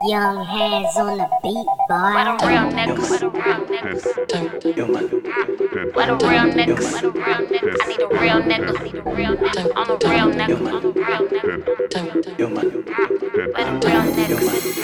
Young hands on the beat, boy. What a real nigga. What a real nigga. What a real nigga. What a real nigga. I need a real nigga. I need a real nigga. I'm a real nigga. I'm a real nigga. What a real nigga.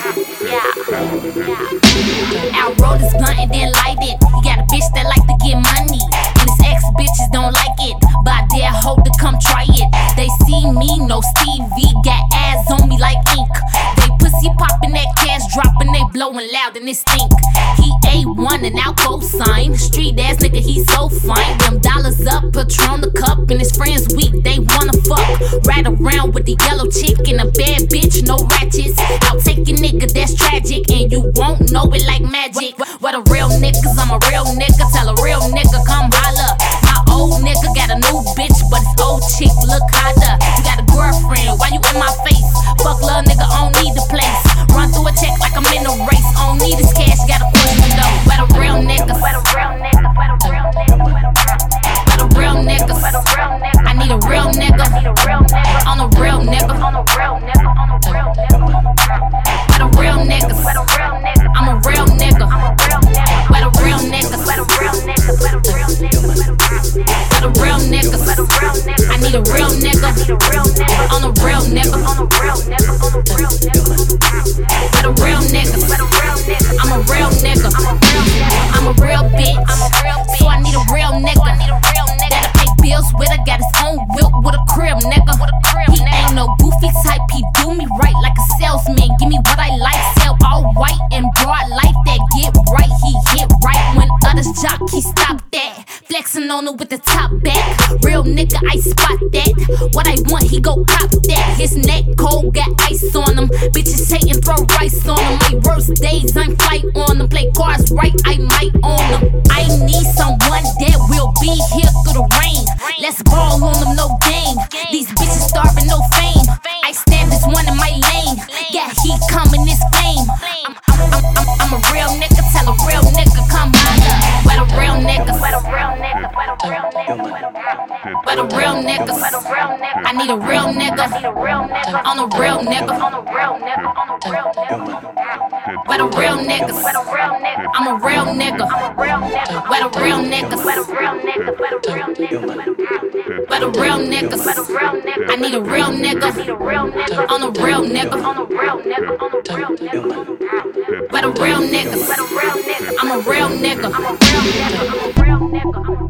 Yeah. Our road is blunt and then light it. He got a bitch that like to get money, and his ex bitches don't like it, but I dare hope to come try it. They see me, no Stevie, got ass on me like ink. They pussy popping, that cash dropping, they blowing loud and it stink. He A1 and out cosign, street ass nigga, he so fine. Them dollars up, Patron the cup, and his friends weak, they wanna fuck. Ride around with the yellow chick and a bad bitch, no ratchets. I'll take a nigga that's tragic, and you won't know it like magic. What a real niggas, I'm a real nigga, tell a real nigga come holla. My old nigga got a new bitch, but his old chick look hotter. You got a girlfriend, why you in my face? Fuck love nigga, I don't need the place. Run through a check like I'm in a race. I don't need his cash, got a question though. What a real nigga. What a real nigga. What a real nigga. What a real nigga. What a real nigga. I need a real nigga. On a real nigga. On a real nigga. On a real nigga. What a real nigga. What a real nigga. I'm a real nigga. What a real nigga. What a real nigga. What a real nigga. What a real nigga. What a real nigga. I need a real nigga. On a real nigga. On a real nigga. On a real nigga. What a real nigga. What a real nigga. I'm a real nigga. I'm a real bitch. So I need a real nigga. That'll pay bills with her. Got his own whip with a crib, nigga. He ain't no goofy type. He do me right like a salesman. Give me what I like. Sell all white and broad like that. Get right, he hit right. When others jock, he stop that. Flexing on her with the top back. Real nigga, I spot that. What I want, he go cop that. His neck cold, got ice on him. Bitches hating, throw rice on him. My worst days, I'm flight on him. Play cards right, I might own him. I need someone that will be here through the rain. Let's ball on them, no game. These bitches starving, no fame. I stand this one in my lane. Yeah, he coming, this flame. I'm a real nigga, tell a real nigga come holla. What a real nigga. What a real nigga. What a real nigga. What a real nigga. What a real nigga. I need a real nigga. On a real nigga. On a real nigga. On a real nigga. What a real nigga. What a real nigga. I'm a real nigga. What a real nigga. What a real nigga. What a real nigga. What a real nigga. What a real nigga. I need a real nigga. On a real nigga. On a real nigga. On a real nigga. What a real nigga. What a real nigga. I'm a real nigga. I'm a real nigga. I'm a real nigga.